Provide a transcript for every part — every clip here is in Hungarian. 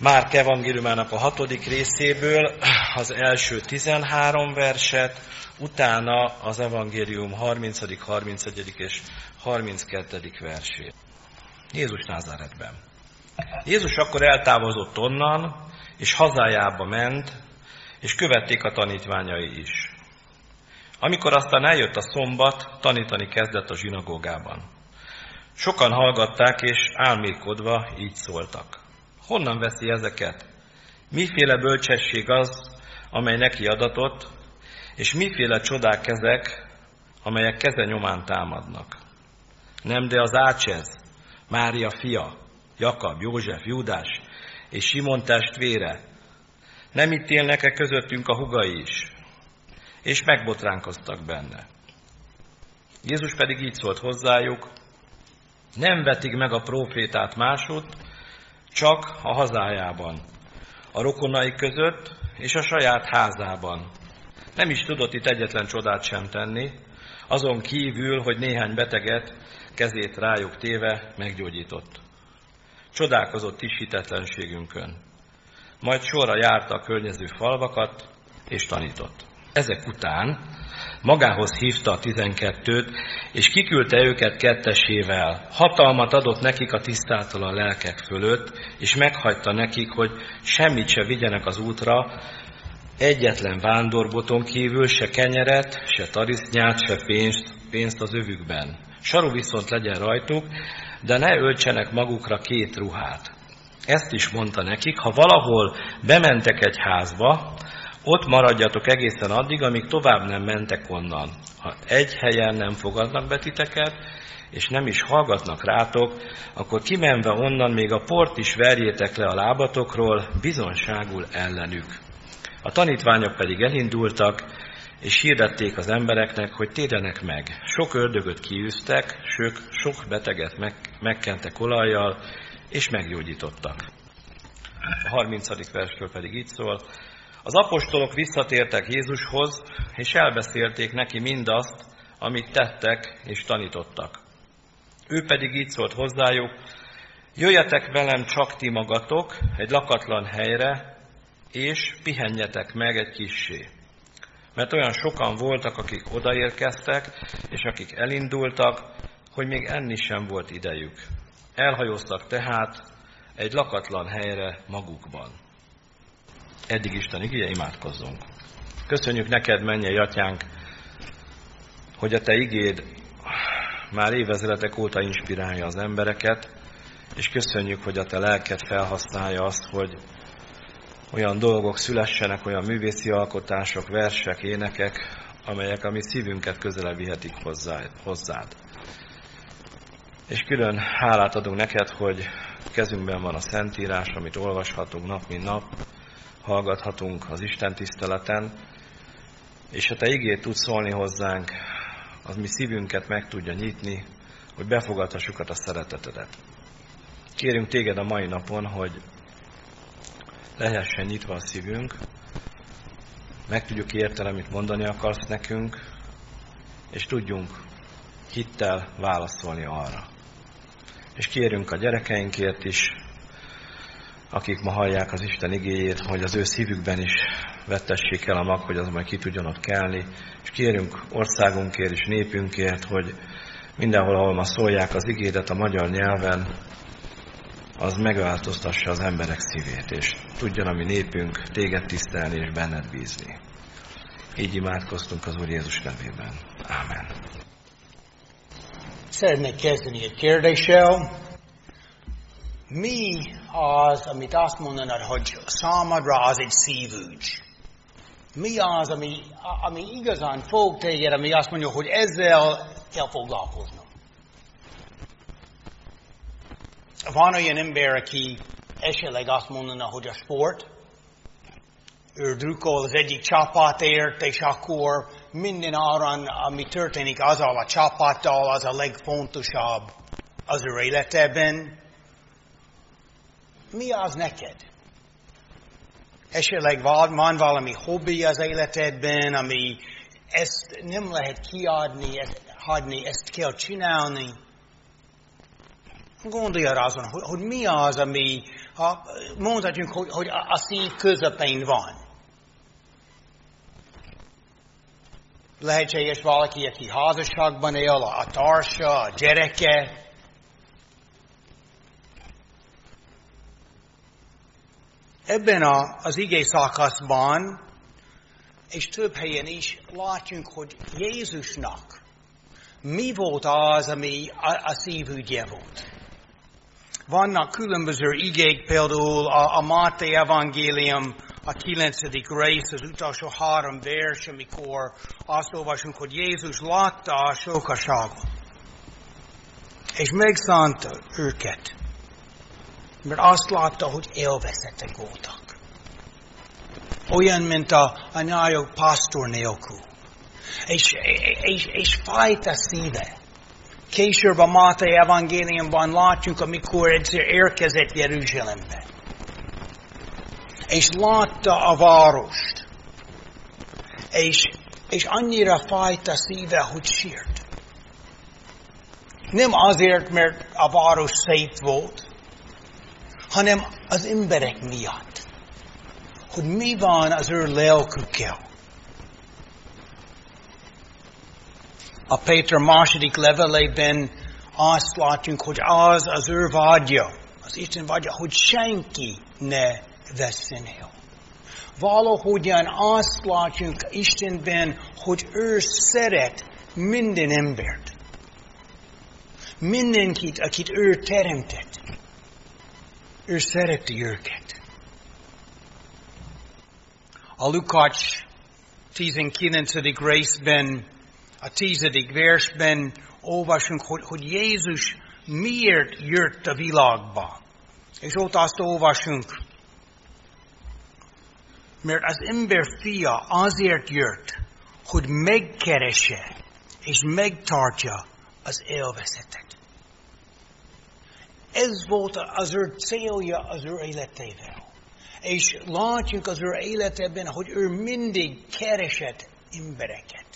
Márk evangéliumának a 6. részéből az első 13 verset, utána az evangélium 30., 31. és 32. versét. Jézus Názáretben. Jézus akkor eltávozott onnan, és hazájába ment, és követték a tanítványai is. Amikor aztán eljött a szombat, tanítani kezdett a zsinagógában. Sokan hallgatták, és álmélkodva így szóltak. Honnan veszi ezeket? Miféle bölcsesség az, amely neki adatott, és miféle csodák ezek, amelyek keze nyomán támadnak? Nem, de az Ácsez, Mária fia, Jakab, József, Júdás és Simon testvére. Nem itt élnek-e közöttünk a húgai is? És megbotránkoztak benne. Jézus pedig így szólt hozzájuk, nem vetik meg a prófétát másutt, csak a hazájában, a rokonai között és a saját házában. Nem is tudott itt egyetlen csodát sem tenni, azon kívül, hogy néhány beteget kezét rájuk téve meggyógyított. Csodálkozott is hitetlenségünkön. Majd sorra járta a környező falvakat és tanított. Ezek után magához hívta a 12-t, és kiküldte őket kettesével. Hatalmat adott nekik a tisztátalan lelkek fölött, és meghagyta nekik, hogy semmit se vigyenek az útra, egyetlen vándorboton kívül se kenyeret, se tarisznyát, se pénzt az övükben. Saru viszont legyen rajtuk, de ne öltsenek magukra 2 ruhát. Ezt is mondta nekik, ha valahol bementek egy házba, ott maradjatok egészen addig, amíg tovább nem mentek onnan. Ha egy helyen nem fogadnak be titeket, és nem is hallgatnak rátok, akkor kimenve onnan még a port is verjétek le a lábatokról, bizonságul ellenük. A tanítványok pedig elindultak, és hirdették az embereknek, hogy térjenek meg. Sok ördögöt kiűztek, sok beteget megkentek olajjal, és meggyógyítottak. A 30. versről pedig így szól, az apostolok visszatértek Jézushoz, és elbeszélték neki mindazt, amit tettek és tanítottak. Ő pedig így szólt hozzájuk, jöjjetek velem csak ti magatok egy lakatlan helyre, és pihenjetek meg egy kissé. Mert olyan sokan voltak, akik odaérkeztek, és akik elindultak, hogy még enni sem volt idejük. Elhajóztak tehát egy lakatlan helyre magukban. Eddig Isten igéje, imádkozzunk. Köszönjük neked, mennyei atyánk, hogy a te igéd már évezredek óta inspirálja az embereket, és köszönjük, hogy a te lelked felhasználja azt, hogy olyan dolgok szülessenek, olyan művészi alkotások, versek, énekek, amelyek a mi szívünket közelebb vihetik hozzád. És külön hálát adunk neked, hogy kezünkben van a Szentírás, amit olvashatunk nap, mint nap, hallgathatunk az Isten tiszteleten, és ha te igét tudsz szólni hozzánk, az mi szívünket meg tudja nyitni, hogy befogadhassuk a szeretetedet. Kérünk téged a mai napon, hogy lehessen nyitva a szívünk, meg tudjuk érteni, amit mondani akarsz nekünk, és tudjunk hittel válaszolni arra. És kérünk a gyerekeinkért is, akik ma hallják az Isten igéjét, hogy az ő szívükben is vettessék el a mag, hogy az majd ki tudjon ott kelni. És kérünk országunkért és népünkért, hogy mindenhol, ahol ma szólják az igédet a magyar nyelven, az megváltoztassa az emberek szívét, és tudjon a mi népünk téged tisztelni és benned bízni. Így imádkoztunk az Úr Jézus nevében. Ámen. Szeretnék kezdeni egy kérdéssel. Mi az, amit azt mondanod, hogy számodra az egy szívügy? Mi az, ami igazán fog téged, ami azt mondja, hogy ezzel kell foglalkoznom? Van olyan ember, aki esetleg azt mondana, hogy a sport, ő drukol az egyik csapatért, és akkor minden áron, ami történik azzal a csapattal, az a legfontosabb az ő életében. Mi az neked? Esetleg van valami hobbi az életedben, ami ezt nem lehet kiadni, ezt kell csinálni. Gondolj arra azon, hogy mi az, ami Mondhatjuk, hogy a szív közepén van. Lehetséges valaki, aki házasságban él, a társa, a gyereke. Ebben az ige szakaszban, és több helyen is látjuk, hogy Jézusnak mi volt az, ami a szívügye volt. Vannak különböző igék, például a Máté evangélium, a 9. rész, az utolsó 3 vers, amikor azt olvasunk, hogy Jézus látta a sokaságot, és megszánta őket, mert azt látta, hogy élvezetek voltak. Olyan, mint a nályok pásztor nélkül. És fájt a szíve. Később a Máté evangéliumban látjuk, amikor egyszer érkezett Jeruzsálembe. És látta a várost. És annyira fájt a szíve, hogy sírt. Nem azért, mert a város szép volt, hanem az emberek miatt. Hogy mi van az ő lelkükkel. A Péter második levelében azt látjuk, hogy az ő vágya, az Isten vágya, hogy senki ne vesszen el. Valahogyan azt látjuk Istenben, hogy ő szeret minden embert. Mindenkit, akit ő teremtett. Ő szereti őket. A Lukács 19. részben, a 10. versben olvasunk, hogy Jézus miért jött a világba. És ott azt olvasunk, mert az ember fia azért jött, hogy megkeresse és megtartja az élvezetet. Ez volt az ő célja az ő életével. És látjuk az ő életében, hogy ő mindig keresett embereket.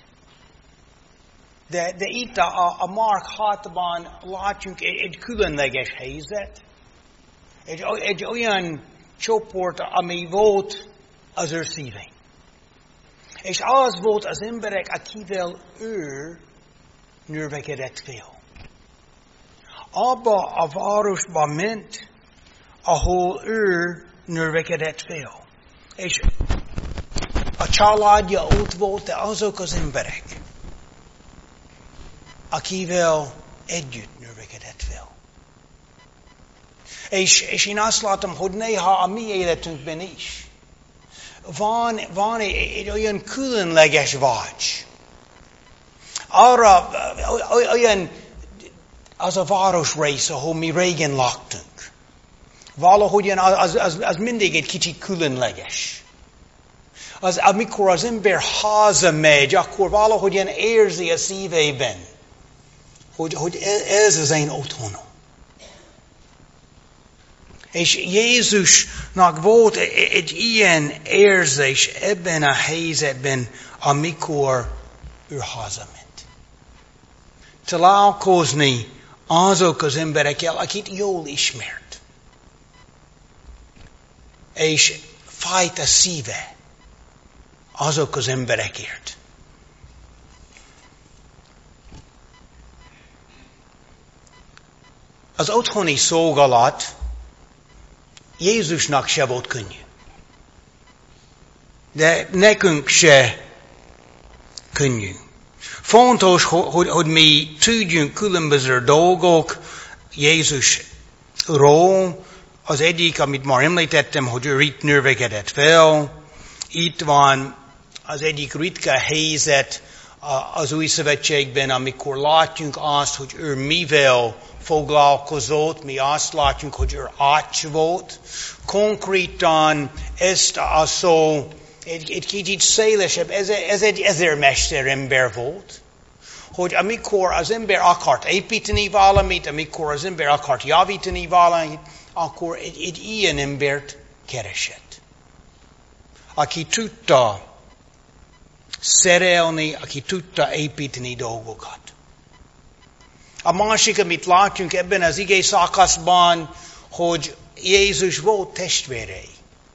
De itt a Mark 6-ban látjuk egy különleges helyzet. Egy olyan csoport, ami volt az ő szívén. És az volt az emberek, akivel ő növekedett fel. Abba a városba ment, ahol ő növekedett fel. És a családja ott volt, de azok az emberek, akivel együtt növekedett fel. És én azt látom, hogy néha a mi életünkben is van egy olyan különleges vágy. Arra olyan az a városrész, ahol mi régen laktunk. Valahogyan az mindig egy kicsit különleges. Amikor az ember hazamegy, akkor valahogyan érzi a szívében, hogy ez az én otthonom. És Jézusnak volt egy ilyen érzés ebben a helyzetben, amikor ő hazament. Találkozni azok az emberekkel, akit jól ismert. És fájt a szíve azok az emberekért. Az otthoni szolgálat Jézusnak se volt könnyű. De nekünk se könnyű. Fontos, hogy mi tudjunk különböző dolgok Jézusról. Az egyik, amit már említettem, hogy ő itt növekedett fel. Itt van az egyik ritka helyzet az Új Szövetségben, amikor látjuk azt, hogy ő mivel foglalkozott, mi azt látjuk, hogy ő ács volt. Konkrétan ezt a szó egy kicsit szélesebb, ez egy ezermester ember volt, hogy amikor az ember akart építeni valamit, amikor az ember akart javítani valamit, akkor egy ilyen embert keresett. Aki tudta szerelni, aki tudta építeni dolgokat. A másik, amit látjunk ebben az igé szakaszban, hogy Jézus volt testvérei.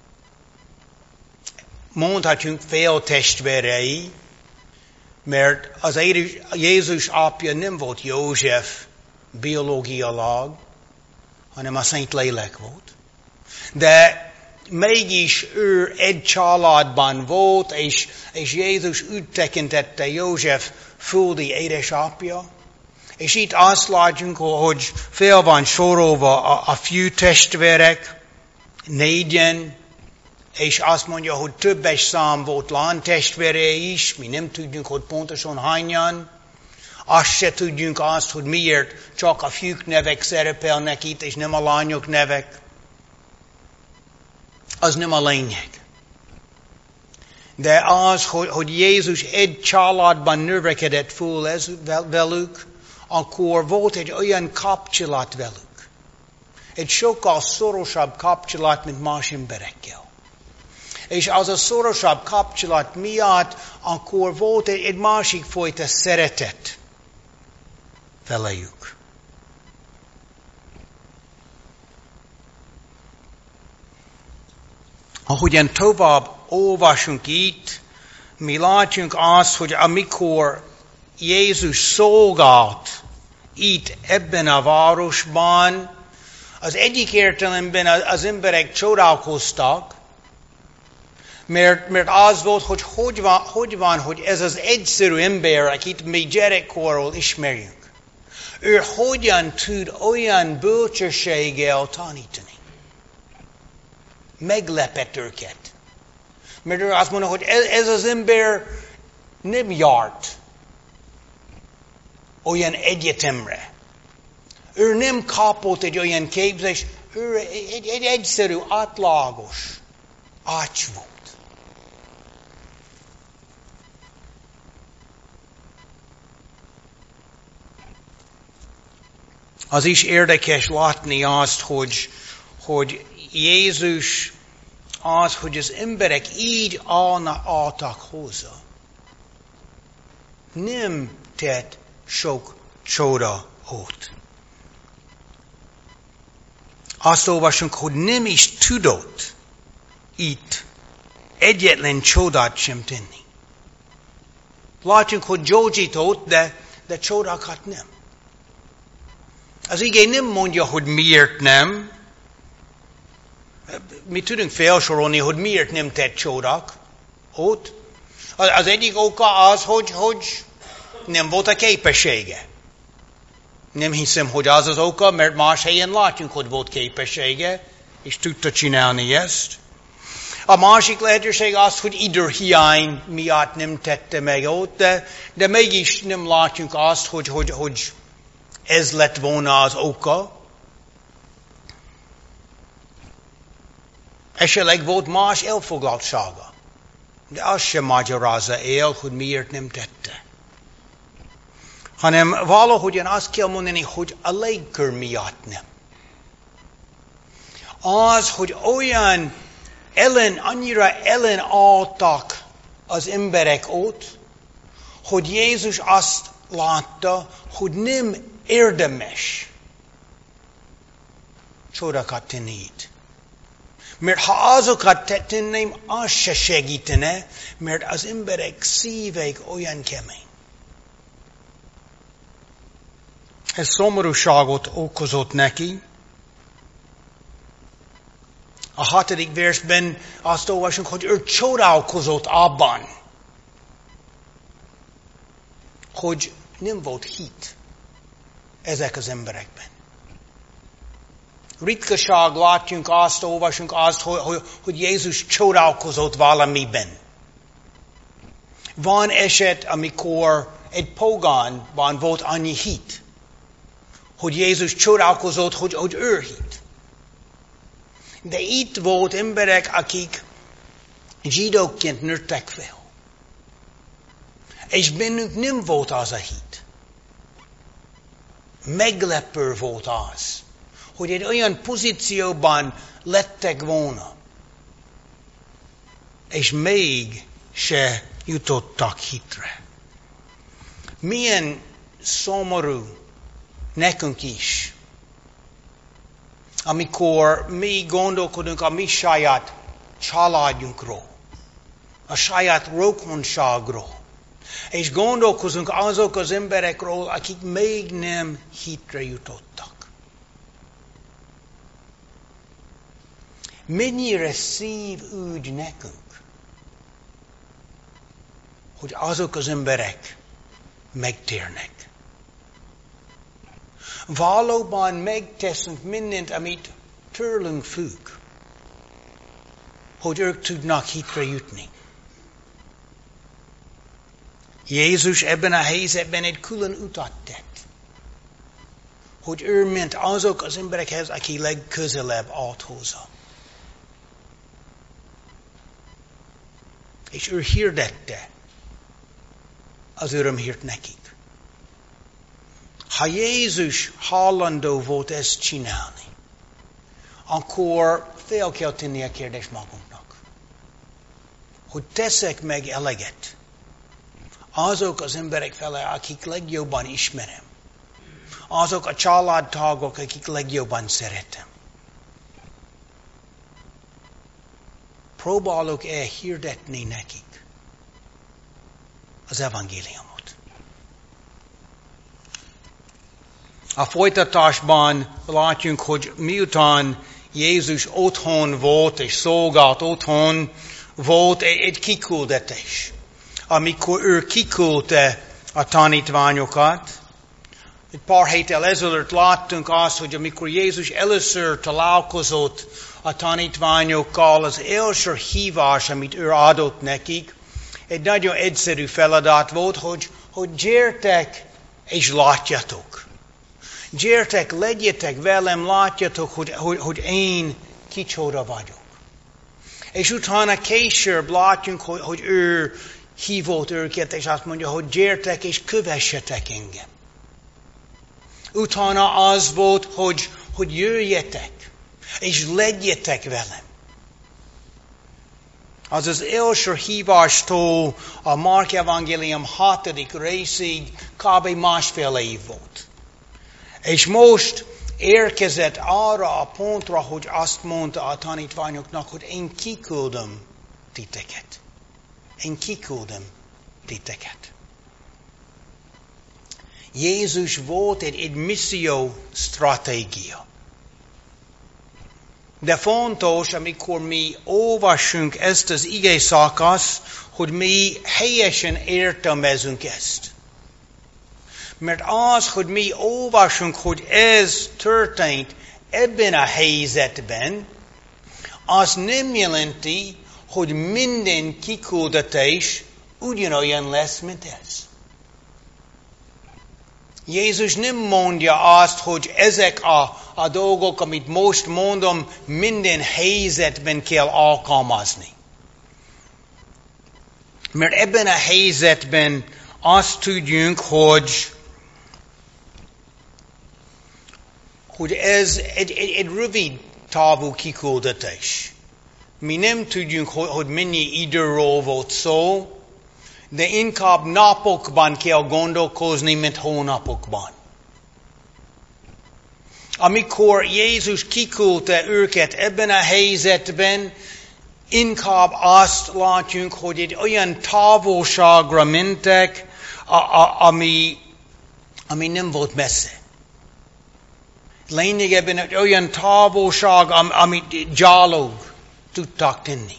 Mondhatjunk fél testvérei, mert az Jézus apja nem volt József biológiailag, hanem a Szent Lélek volt. De mégis ő egy családban volt, és Jézus úgy tekintette József földi édesapja. És itt azt látjuk, hogy fel van sorolva a fiú testvérek, 4, és azt mondja, hogy többes szám volt lánytestvére is, mi nem tudjuk, hogy pontosan hányan. Azt se tudjuk azt, hogy miért csak a fiúk nevek szerepelnek itt, és nem a lányok nevek. Az nem a lényeg. De az, hogy Jézus egy családban növekedett föl velük, akkor volt egy olyan kapcsolat velük. Egy sokkal szorosabb kapcsolat, mint más emberekkel. És az a szorosabb kapcsolat miatt akkor volt egy másik fajta szeretet feléjük. Ahogyan tovább olvasunk itt, mi látjuk azt, hogy amikor Jézus szolgált itt ebben a városban, az egyik értelemben az emberek csodálkoztak, mert az volt, hogy van, hogy ez az egyszerű ember, akit mi gyerekkorról ismerjünk. Ő hogyan tud olyan bölcsességgel tanítani? Meglepett őket. Mert ő azt mondja, hogy ez az ember nem járt olyan egyetemre. Ő nem kapott egy olyan képzést, ő egy egyszerű, átlagos ács volt. Az is érdekes látni azt, hogy Jézus az, hogy az emberek így álltak hozzá. Nem tett sok csoda ott. Azt olvasunk, hogy nem is tudott itt egyetlen csodát sem tenni. Látjuk, hogy gyógyított, de csodákat nem. Az ige nem mondja, hogy miért nem. Mi tudunk felsorolni, hogy miért nem tett csodák ott. Az egyik oka az, hogy nem volt a képessége. Nem hiszem, hogy az az oka, mert más helyen látjuk, hogy volt képessége, és tudta csinálni ezt. A másik lehetőség az, hogy időhiány miatt nem tette meg ott, de mégis nem látjuk azt, hogy ez lett volna az oka. Esetleg volt más elfoglaltsága, de az sem magyarázza el, hogy miért nem tette. Hanem valahogyan azt kell mondani, hogy a légkör miatt nem. Az, hogy olyan annyira ellenálltak az emberek ott, hogy Jézus azt látta, hogy nem érdemes csodákat tenni itt. Mert ha azokat tenném, az se segítene, mert az emberek szívek olyan kemény. Ez szomorúságot okozott neki. A 6. versben azt olvasunk, hogy ő csodálkozott abban, hogy nem volt hit ezek az emberekben. Ritkaság látjunk azt, olvasunk azt, hogy Jézus csodálkozott valamiben. Van eset, amikor egy pogánban volt annyi hit, hogy Jézus csodálkozott, hogy ő hit. De itt volt emberek, akik zsidóként nőttek fel. És bennük nem volt az a hit. Meglepő volt az, hogy egy olyan pozícióban lettek volna, és még se jutottak hitre. Milyen szomorú nekünk is, amikor mi gondolkodunk a mi saját családjunkról, a saját rokonságról, és gondolkozunk azok az emberekről, akik még nem hitre jutottak. Mennyire szívügy nekünk, hogy azok az emberek megtérnek. Valóban megteszünk mindent, amit tőlünk függ, hogy ők tudnak hitre jutni. Jézus ebben a helyzetben egy külön utat tett, hogy ő ment azok az emberekhez, aki legközelebb állt hozzá. És ő hirdette az örömhírt nekik. Ha Jézus hajlandó volt ezt csinálni, akkor fel kell tenni a kérdést magunknak, hogy teszek meg eleget azok az emberek fele, akik legjobban ismerem, azok a családtagok, akik legjobban szeretem. Próbálok-e hirdetni nekik az evangéliumot? A folytatásban látjunk, hogy miután Jézus otthon volt és szolgált otthon, volt egy kiküldetés. Amikor ő kiküldte a tanítványokat, egy pár héttel ezelőtt láttunk azt, hogy amikor Jézus először találkozott a tanítványokkal, az első hívás, amit ő adott nekik, egy nagyon egyszerű feladat volt, hogy gyertek és látjatok. Gyertek, legyetek velem, látjatok, hogy én kicsoda vagyok. És utána később látjunk, hogy ő hívott őket, és azt mondja, hogy gyertek és kövessetek engem. Utána az volt, hogy jöjjetek, és legyetek velem. Az az első hívástól a Márk evangélium 6. részig kb. másfél év volt. És most érkezett arra a pontra, hogy azt mondta a tanítványoknak, hogy én kiküldöm titeket. Én kiküldöm titeket. Jézus volt egy misszió stratégia. De fontos, amikor mi olvassunk ezt az ige szakaszt, hogy mi helyesen értelmezünk ezt. Mert az, hogy mi olvasunk, hogy ez történt ebben a helyzetben, az nem jelenti, hogy minden kiküldetés ugyanolyan lesz, mint ez. Jézus nem mondja azt, hogy ezek a dolgok, amit most mondom, minden helyzetben kell alkalmazni. Mert ebben a helyzetben azt tudjunk, hogy ez egy rövid távú kiküldetés. Mi nem tudjunk, hogy mennyi időről volt szó, de inkább napokban kell gondolkozni, mint hónapokban. Amikor Jézus kiküldte őket ebben a helyzetben, inkább azt látjunk, hogy egy olyan távolságra mentek, ami nem volt messze. Lényegében egy olyan távolság, amit gyalog tudtak tenni.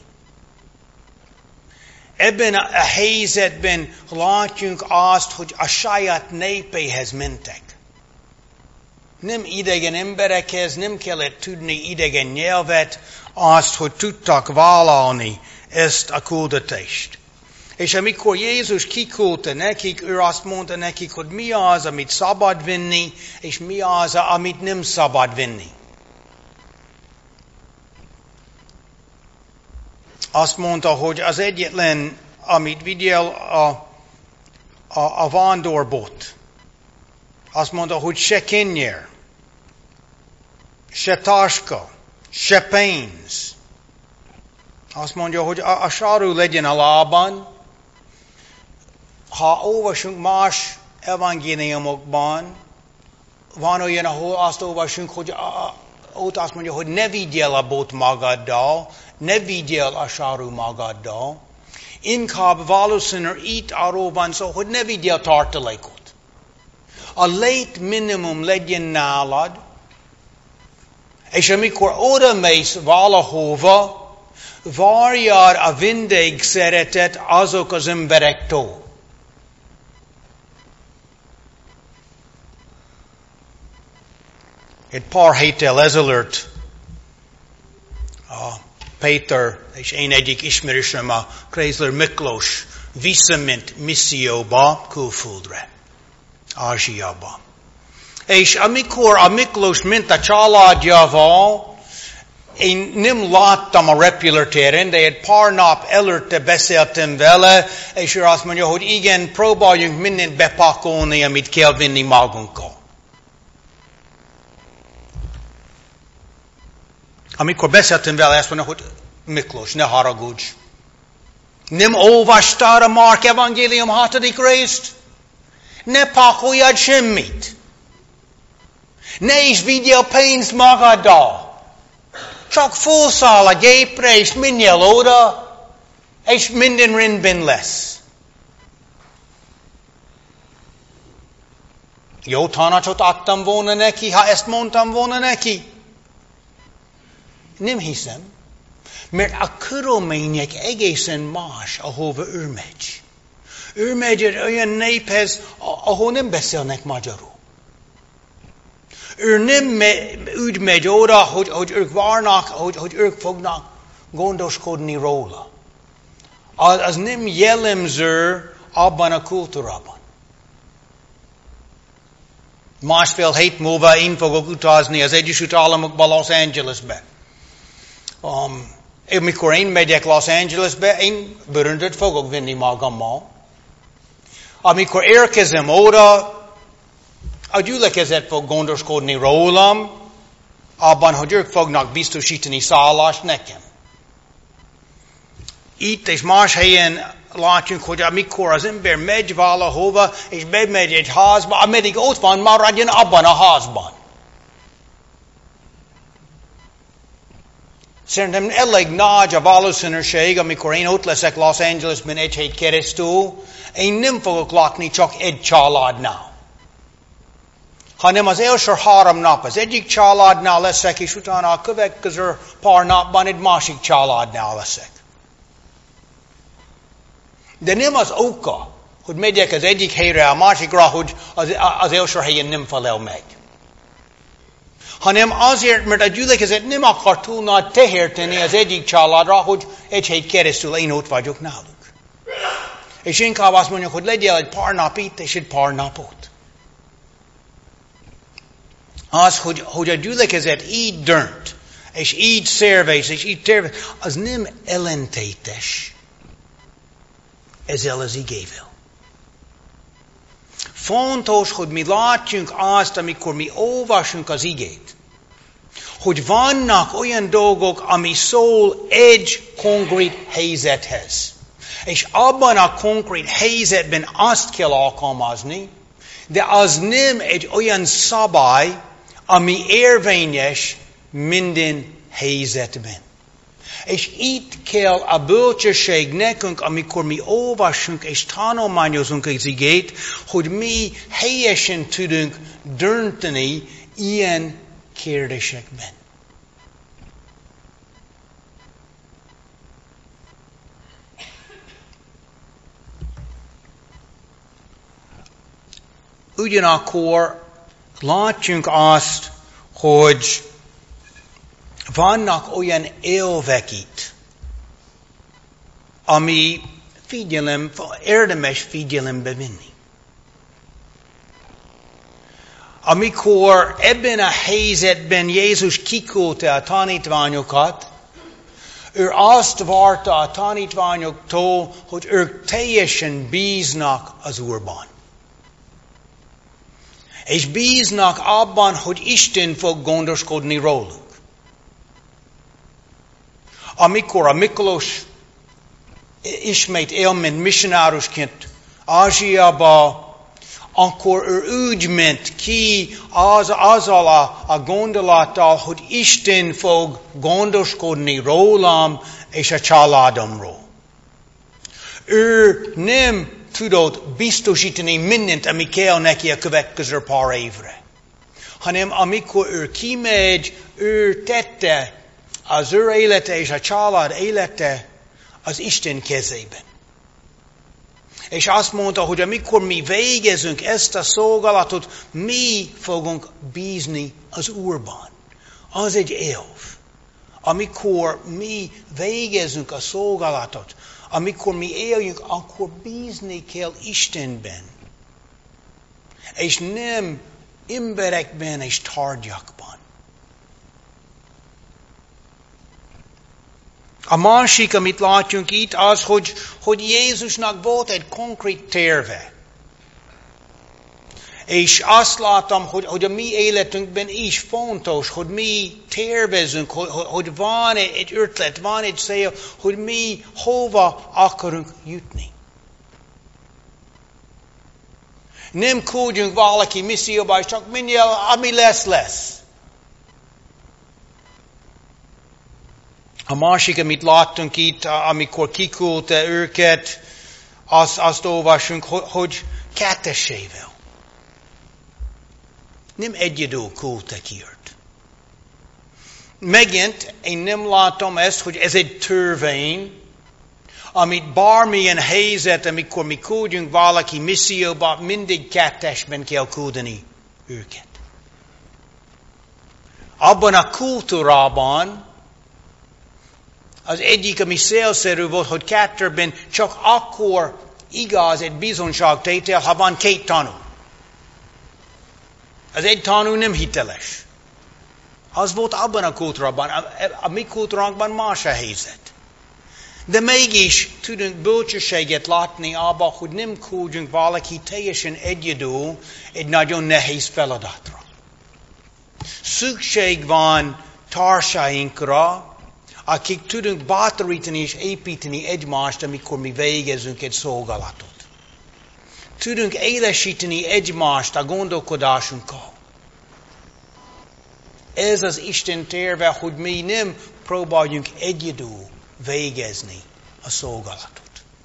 Ebben a helyzetben látjunk azt, hogy a saját népéhez mentek. Nem idegen emberekhez, nem kellett tudni idegen nyelvet, azt, hogy tudtak vállalni ezt a küldetést. És amikor Jézus kiküldte nekik, ő azt mondta nekik, hogy mi az, amit szabad vinni, és mi az, amit nem szabad vinni. Azt mondta, hogy az egyetlen, amit vigyél a vándorbot. Azt mondta, hogy se kenyér, se táska, se pénz. Azt mondja, hogy a saru legyen a lábán. Ha olvasunk más evangéliumokban, van olyan, ahol azt olvasunk, hogy ott azt mondja, hogy ne vigyél a bot magaddal, ne vigyél a saru magaddal. Inkább valószínűleg itt arról van szó, hogy ne vigyél tartalékot. A lét minimum legyen nálad, és amikor oda mész valahova, várjál a vendég szeretet azok az emberektől. Egy pár héttel ezelőtt Péter és én egyik ismerősöm, a Kreisler Miklós visszament misszióba külföldre, Ázsiába. És amikor a Miklós ment a családjával, én nem láttam a repülőtéren, de egy pár nap előtte beszéltem vele, és ő azt mondja, hogy igen, próbáljunk mindent bepakolni, amit kell vinni magunkkal. Amikor beszéltem vele, azt mondja, hogy Miklós, ne haragudj. Nem olvastál a Márk evangélium 6. részt? Ne pakoljad semmit. Ne is vigyél pénzt magaddal. Csak felszáll a gépre, és menjél oda, és minden rendben lesz. Jó tanácsot adtam volna neki, ha ezt mondtam volna neki. Nem hiszem, mert a körülmények egészen más, ahova ő megy. Ő megy egy olyan néphez, ahol nem beszélnek magyarul. Ő nem úgy megy oda, hogy ők várnak, hogy ők fognak gondoskodni róla. Az nem jellemző abban a kultúrában. Másfél hét múlva én fogok utazni az Egyesült Államokba, Los Angelesbe. Amikor én megyek Los Angelesbe, én bőröndöt fogok vinni magammal. Amikor érkezem oda, a gyülekezet fog gondoskodni rólam, abban, hogy ők fognak biztosítani szállást nekem. Itt és más helyen látjuk, hogy amikor az ember megy valahova, és bemegy egy házba, ameddig ott van, maradjon abban a házban. Szerintem elég nagy a valószínűség, amikor én ott leszek Los Angelesben egy hét keresztül, én nem fogok lakni csak egy családnál. Hanem az első 3 nap az egyik családnál leszek, és utána a következő pár napban egy másik családnál leszek. De nem az oka, hogy megyek az egyik helyre, a másikra, hogy az első helyen nem felel meg. Hanem azért, mert a gyülekezet nem akar túl nagy tehert tenni az egyik családra, hogy egy hét keresztül én ott vagyok náluk. És inkább azt mondjuk, hogy legyél egy pár nap itt, és egy pár nap ott. Az, hogy a gyülekezet így dönt, és így szervez, és így tervez, az nem ellentétes ezzel az igével. Fontos, hogy mi látjunk azt, amikor mi olvasunk az igét, hogy vannak olyan dolgok, ami szól egy konkrét helyzethez. És abban a konkrét helyzetben azt kell alkalmazni, de az nem egy olyan szabály, ami érvényes minden helyzetben. És itt kell a bölcsesség nekünk, amikor mi olvassunk és tanulmányozunk az igét, hogy mi helyesen tudunk dönteni ilyen kérdésekben. Ugyanakkor látjunk azt, hogy vannak olyan elvek itt, ami érdemes figyelembe venni. Amikor ebben a helyzetben Jézus kiküldte a tanítványokat, ő azt várta a tanítványoktól, hogy ők teljesen bíznak az Úrban. És bíznak abban, hogy Isten fog gondoskodni róluk. Amikor a Miklós ismét elment missionárusként Ázsiába, akkor ő úgy ment ki azzal a gondolattal, hogy Isten fog gondoskodni rólam és a családomról. Ő nem tudott biztosítani mindent, ami kell neki a következő pár évre. Hanem amikor ő kimegy, ő tette az ő élete és a család élete az Isten kezében. És azt mondta, hogy amikor mi végezünk ezt a szolgálatot, mi fogunk bízni az Úrban. Az egy elv. Amikor mi végezünk a szolgálatot, amikor mi éljünk, akkor bízni kell Istenben. És nem emberekben és tárgyakban. A másik, amit látjunk itt, az, hogy Jézusnak volt egy konkrét terve. És azt látom, hogy a mi életünkben is fontos, hogy mi tervezünk, hogy van egy ötlet, van egy cél, hogy mi hova akarunk jutni. Nem küldjünk valaki misszióba, és csak minél, ami lesz. A másik, amit láttunk itt, amikor kiküldte őket, azt olvasunk, hogy kettesével. Nem egyedül küldte ki őt. Megint én nem látom ezt, hogy ez egy törvény, amit bármilyen helyzet, amikor mi küldjünk valaki misszióba, mindig kettesben kell küldeni őket. Abban a kultúrában az egyik, ami szélszerű volt, hogy kettőben csak akkor igaz egy bizonyságtétel, ha van két tanú. Az egy tanú nem hiteles. Az volt abban a kultúrában. A mi kultúránkban más a helyzet. De mégis tudunk bölcsességet látni abban, hogy nem küldjünk valaki teljesen egyedül egy nagyon nehéz feladatra. Szükség van társainkra, akik tudunk bátorítani és építeni egymást, amikor mi végezünk egy szolgálatot. Tudunk élesíteni egymást a gondolkodásunkkal. Ez az Isten terve, hogy mi nem próbáljunk egyedül végezni a szolgálatot.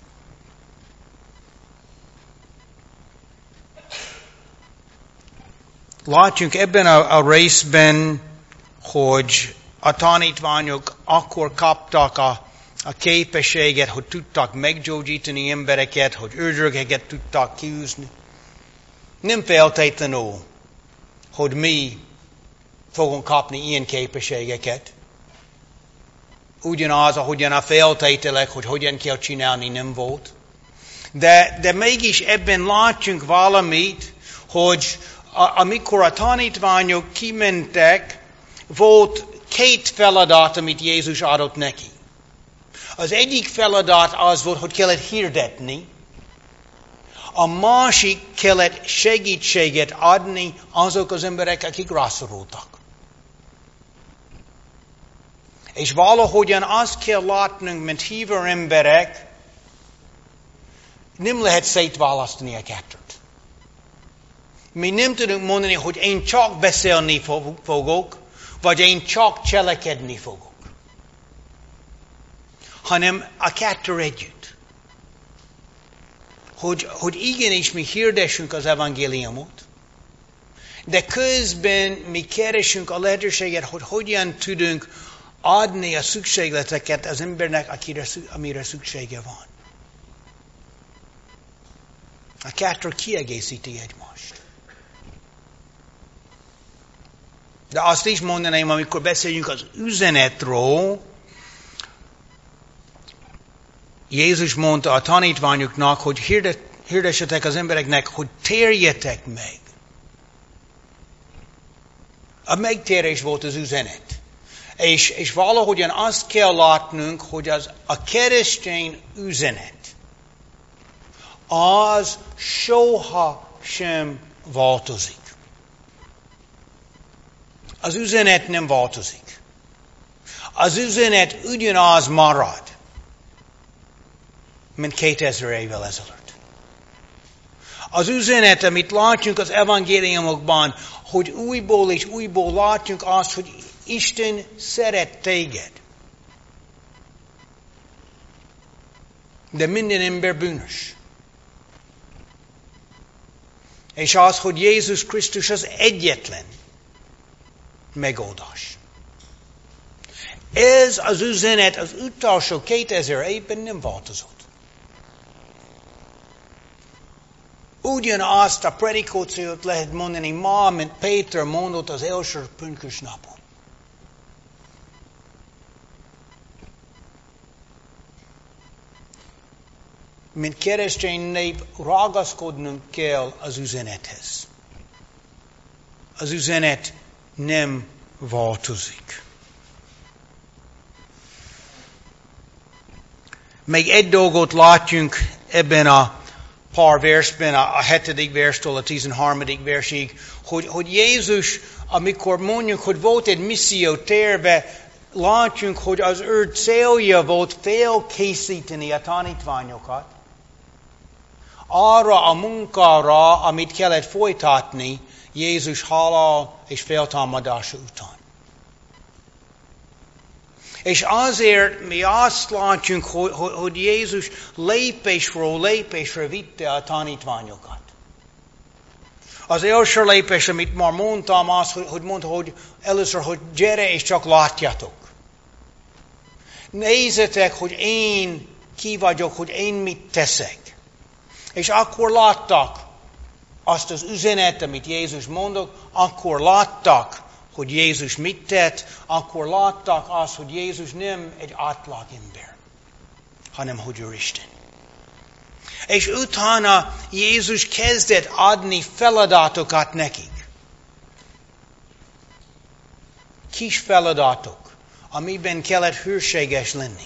Látjunk ebben a részben, hogy a tanítványok akkor kaptak a képességet, hogy tudtak meggyógyítani embereket, hogy ördögeket tudtak kiűzni. Nem feltétlenül, hogy mi fogunk kapni ilyen képességeket. Ugyanaz, ahogyan a feltételek, hogy hogyan kell csinálni, nem volt. De mégis ebben látjunk valamit, hogy amikor a tanítványok kimentek, volt két feladat, amit Jézus adott neki. Az egyik feladat az volt, hogy kellett hirdetni. A másik kellett segítséget adni azok az emberek, akik rászorultak. És valahogyan azt kell látnunk, mint hívő emberek, nem lehet szétválasztani a kettőt. Mi nem tudunk mondani, hogy én csak beszélni fogok, vagy én csak cselekedni fogok. Hanem a kettő együtt. Hogy igenis mi hirdessünk az evangéliumot, de közben mi keresünk a lehetőséget, hogy hogyan tudunk adni a szükségleteket az embernek, amire szüksége van. A kettő kiegészíti egymást. De azt is mondanám, amikor beszéljünk az üzenetről, Jézus mondta a tanítványoknak, hogy hirdessetek az embereknek, hogy térjetek meg. A megtérés volt az üzenet. És valahogyan azt kell látnunk, hogy a keresztény üzenet az soha sem változik. Az üzenet nem változik. Az üzenet ugyanaz marad, mint 2000 évvel ezelőtt. Az üzenet, amit látjunk az evangéliumokban, hogy újból és újból látjunk azt, hogy Isten szeret téged. De minden ember bűnös. És az, hogy Jézus Krisztus az egyetlen megoldás. Ez az üzenet az utolsó 2000 évben nem változott. Ugyanazt a predikációt lehet mondani ma, mint Péter mondott az első pünkösnapon. Mint keresztény nép ragaszkodnunk kell az üzenethez. Az üzenet nem változik. Még egy dolgot látjunk ebben a pár versben, a 7. verstől a 13. versig, hogy Jézus, amikor mondjuk, hogy volt egy misszió terve, látjunk, hogy az ő célja volt felkészíteni a tanítványokat arra a munkára, amit kellett folytatni Jézus halál és feltámadása után. És azért mi azt látjunk, hogy Jézus lépésről lépésre vitte a tanítványokat. Az első lépés, amit már mondtam, az, hogy mondta, hogy először, hogy gyere és csak látjatok. Nézzetek, hogy én ki vagyok, hogy én mit teszek. És akkor láttak azt az üzenet, amit Jézus mondott, akkor láttak, hogy Jézus mit tett, akkor láttak azt, hogy Jézus nem egy átlag ember, hanem hogy ő Isten. És utána Jézus kezdett adni feladatokat nekik. Kis feladatok, amiben kellett hűséges lenni.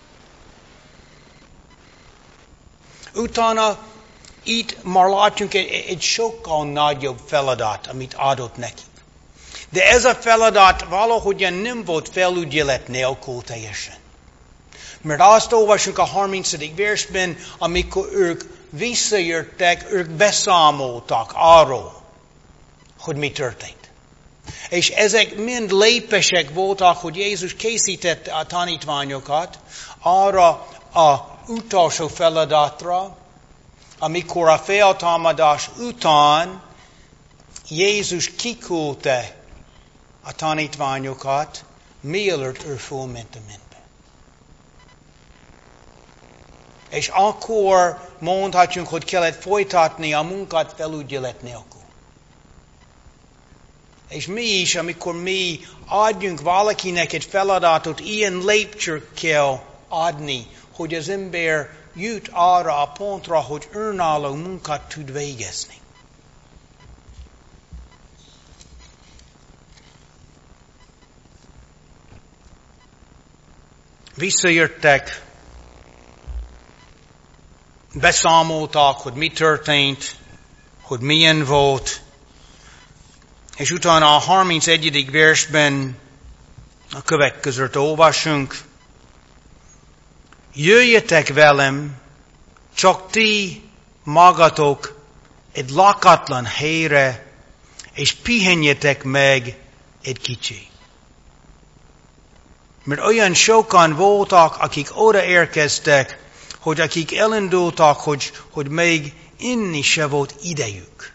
Utána itt már látjunk egy sokkal nagyobb feladat, amit adott nekik. De ez a feladat valahogyan nem volt felügyelet nélkül teljesen. Mert azt olvasunk a 30. versben, amikor ők visszajöttek, ők beszámoltak arról, hogy mi történt. És ezek mind lépések voltak, hogy Jézus készítette a tanítványokat arra a utolsó feladatra, amikor a feltámadás után Jézus kiküldte a tanítványokat, mielőtt ő fölment a mennybe. És akkor mondhatjunk, hogy kellett folytatni a munkát felügyelet nélkül. És mi is, amikor mi adjunk valakinek egy feladatot, ilyen lépcsőt kell adni, hogy az ember jut arra a pontra, hogy önálló munkát tud végezni. Visszajöttek, beszámoltak, hogy mi történt, hogy milyen volt, és utána a 31. versben a következőt olvasunk. Jöjjetek velem, csak ti magatok egy lakatlan helyre, és pihenjetek meg egy kicsi. Mert olyan sokan voltak, akik odaérkeztek, hogy akik elindultak, hogy még inni se volt idejük.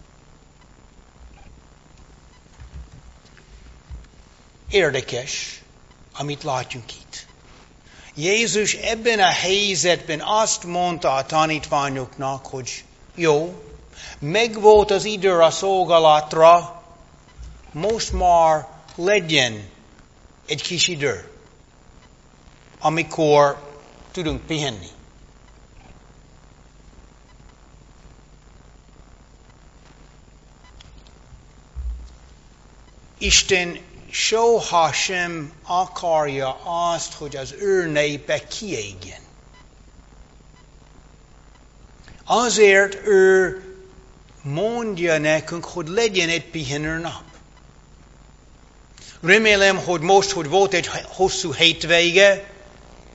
Érdekes, amit látjunk itt. Jézus ebben a helyzetben azt mondta a tanítványoknak, hogy jó, megvolt az idő a szolgálatra, most már legyen egy kis idő, amikor tudunk pihenni. Isten soha sem akarja azt, hogy az ő népe kiégjen. Azért ő mondja nekünk, hogy legyen egy pihenő nap. Remélem, hogy most, hogy volt egy hosszú hétvége,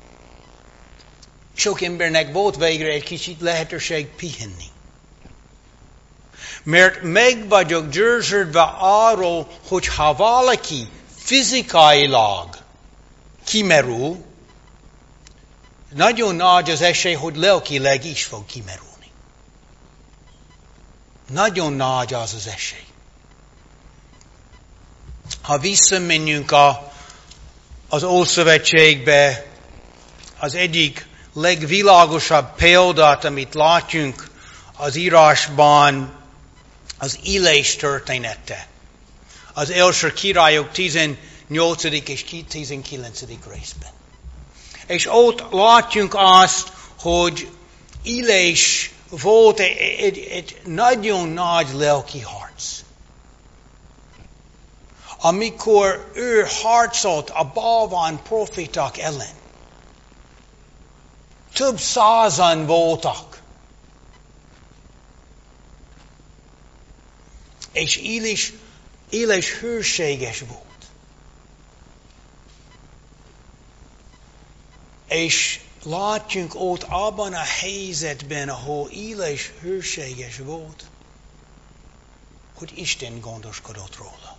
sok embernek volt végre egy kicsit lehetőség pihenni. Mert meg vagyok győződve arról, hogy ha valaki fizikailag kimerül, nagyon nagy az esély, hogy lelkileg is fog kimerülni. Nagyon nagy az az esély. Ha visszamenjünk az Ószövetségbe, az egyik legvilágosabb példát, amit látjunk az írásban, az Illés története. Az első Királyok 18. és 19. részben. És ott látjunk azt, hogy Illés volt egy nagyon nagy lelki harc. Amikor ő harcolt a bálvány profiták ellen. Több százan voltak. És Illés hűséges volt. És látjunk ott abban a helyzetben, ahol Illés hűséges volt, hogy Isten gondoskodott róla.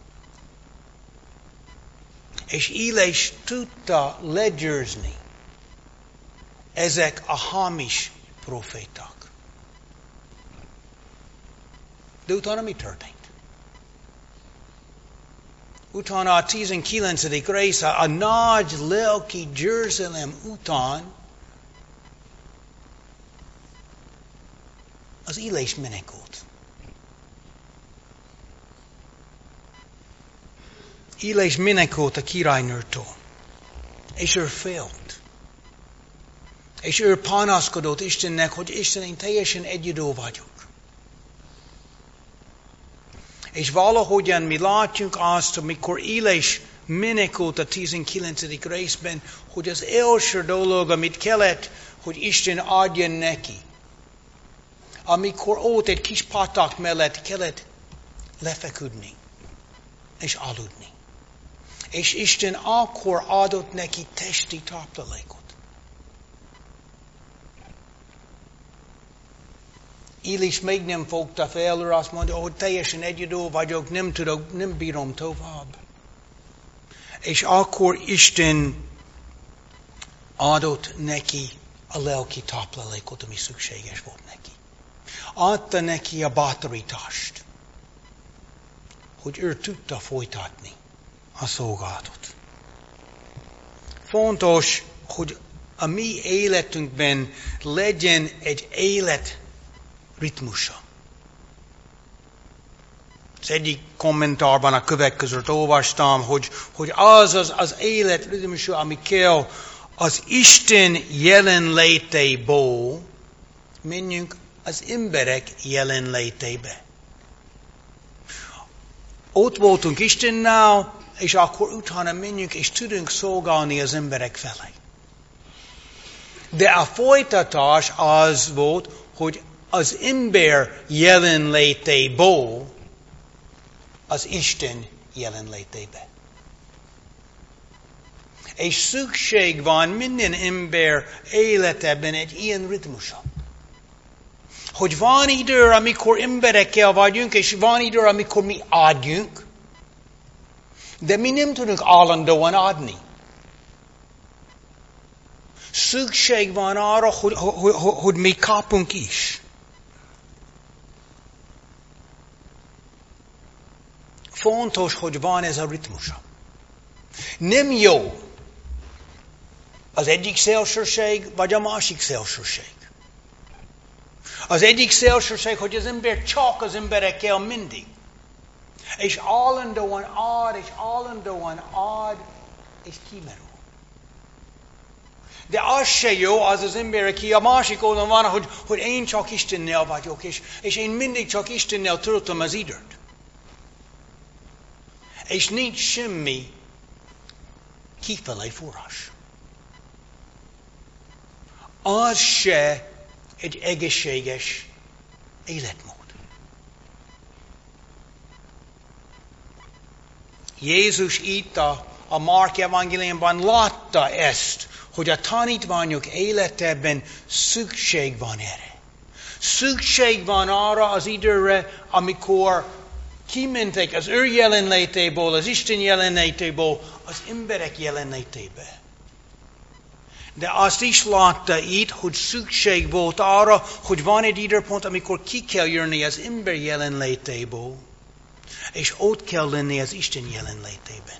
És Illés tudta legyőzni ezek a hamis proféták. De utána mi történt? Utána a 19. rész, a nagy lelki győzelem után az Illés menekült. Illés menekült a királynőtől, és ő félt. És ő panaszkodott Istennek, hogy Isten, én teljesen egyedül vagyok. És valahogyan mi látjuk azt, amikor Illés menekült a 19. részben, hogy az első dolog, amit kellett, hogy Isten adjon neki. Amikor ott egy kis patak mellett kellett lefeküdni és aludni. És Isten akkor adott neki testi táplálékot. Illés még nem fogta fel, azt mondta, hogy teljesen egyedül vagyok, nem bírom tovább. És akkor Isten adott neki a lelki táplálékot, ami szükséges volt neki. Adta neki a bátorítást, hogy ő tudta folytatni a szolgálatot. Fontos, hogy a mi életünkben legyen egy élet ritmusa. Az egyik kommentárban a következőt olvastam, hogy az élet ritmusa, ami kell, az Isten jelenlétéből menjünk az emberek jelenlétébe. Ott voltunk Istennel, és akkor utána menjünk, és tudunk szolgálni az emberek felé. De a folytatás az volt, hogy az ember jelenlétéből az Isten jelenlétébe. És szükség van minden ember életében egy ilyen ritmusa. Hogy van idő, amikor emberekkel vagyunk, és van idő, amikor mi adjunk, de mi nem tudunk állandóan adni. Szükség van arra, hogy mi kapunk is. Fontos, hogy van ez a ritmusa. Nem jó az egyik szélsőség, vagy a másik szélsőség. Az egyik szélsőség, hogy az ember csak az emberekkel mindig. És állandóan ad, és kimerül. De az se jó, az ember, aki a másik oldalon van, hogy én csak Istennel vagyok, és én mindig csak Istennel töltöm az időt. És nincs semmi kifelé forrás. Az se egy egészséges életmód. Jézus itt a Márk evangéliumban látta ezt, hogy a tanítványok életében szükség van erre. Szükség van arra az időre, amikor kimentek az ő jelenlétéből, az Isten jelenlétéből, az emberek jelenlétébe. De azt is látta itt, hogy szükség volt arra, hogy van egy időpont, amikor ki kell jönni az ember jelenlétéből, és ott kell lenni az Isten jelenlétében.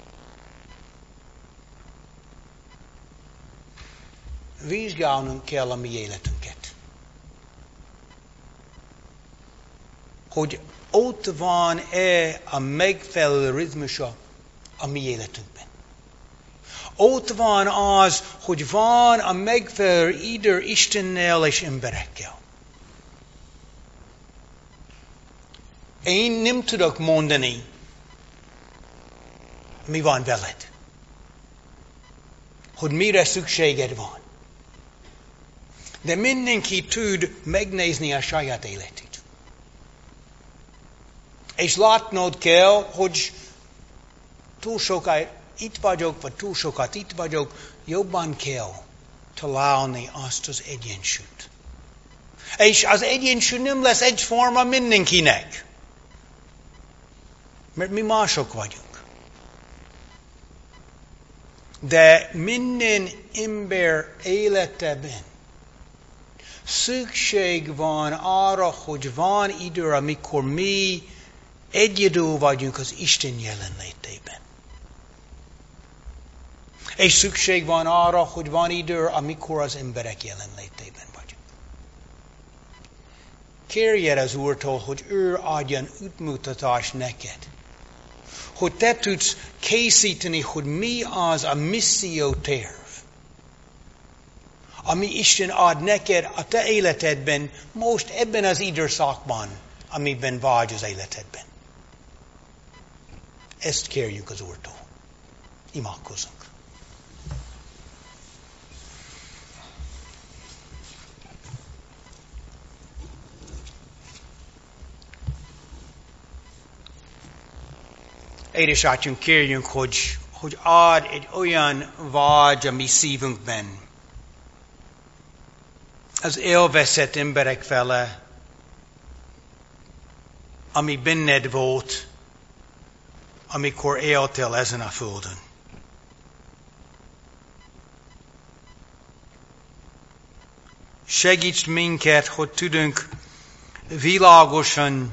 Vizsgálnunk kell a mi életünket. Hogy ott van-e a megfelelő ritmusa a mi életünkben. Ott van az, hogy van a megfelelő idő Istennel és emberekkel. Én nem tudok mondani, mi van veled. Hogy mire szükséged van. De mindenki tud megnézni a saját életét. És látnod kell, hogy túl sokat itt vagyok, vagy túl sokat itt vagyok, jobban kell találni azt az egyensúlyt. És az egyensúly nem lesz egyforma mindenkinek. Mert mi mások vagyunk. De minden ember életében szükség van arra, hogy van idő, amikor mi egyedül vagyunk az Isten jelenlétében. És szükség van arra, hogy van idő, amikor az emberek jelenlétében vagyunk. Kérjed az Úrtól, hogy ő adjon útmutatást neked. Hogy te tudsz készíteni, hogy mi az a misszió terv, ami Isten ad neked a te életedben, most ebben az időszakban, amiben vagy az életedben. Ezt kérjük az Úrtól. Imádkozzunk. Édesatyánk, kérjünk, hogy ad egy olyan vágy a mi szívünkben, az elveszett emberek fele, ami benned volt, amikor éltél ezen a földön. Segíts minket, hogy tudunk világosan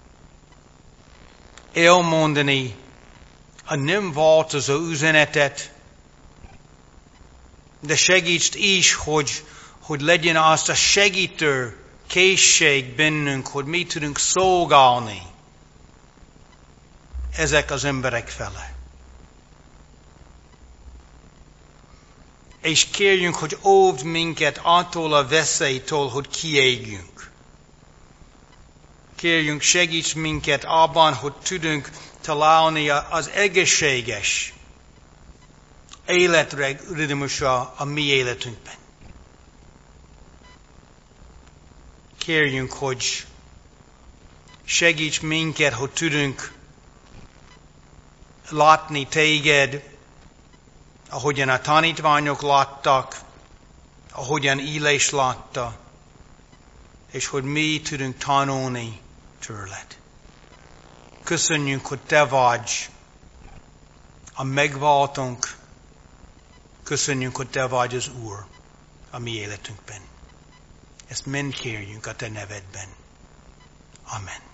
elmondani a nem változó üzenetet, de segíts is, hogy legyen azt a segítő készség bennünk, hogy mi tudunk szolgálni ezek az emberek fele. És kérjünk, hogy óvd minket attól a veszélytől, hogy kiégjünk. Kérjünk, segíts minket abban, hogy tudunk találni az egészséges életritmusa a mi életünkben. Kérjünk, hogy segíts minket, hogy tudunk látni téged, ahogyan a tanítványok láttak, ahogyan Illés látta, és hogy mi tudunk tanulni tőled. Köszönjük, hogy te vagy a megváltónk. Köszönjük, hogy te vagy az Úr a mi életünkben. Ezt mind kérjünk a te nevedben. Amen.